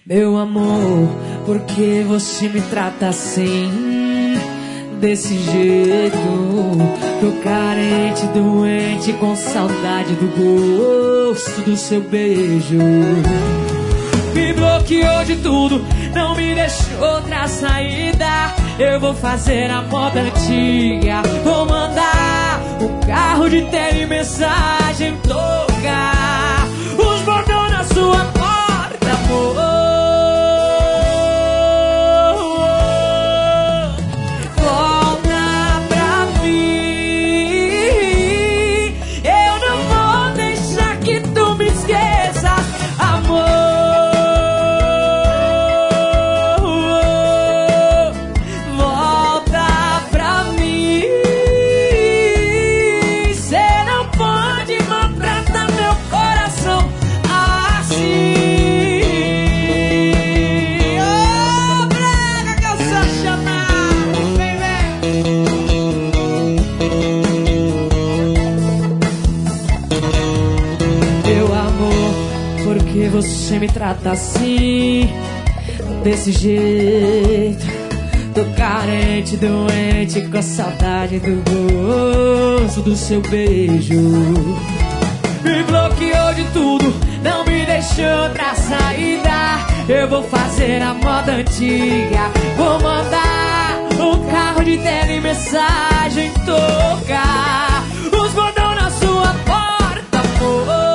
Meu amor, por que você me trata assim? Desse jeito, tô carente, doente, com saudade do gosto do seu beijo. Me bloqueou de tudo, não me deixou outra saída. Eu vou fazer a moda antiga, vou mandar um carro de telemensagem tocar os bordões na sua porta, amor. Você me trata assim, desse jeito. Tô carente, doente, com saudade do gosto do seu beijo. Me bloqueou de tudo, não me deixou outra saída. Eu vou fazer a moda antiga, vou mandar um carro de telemensagem tocar os bordões na sua porta, amor.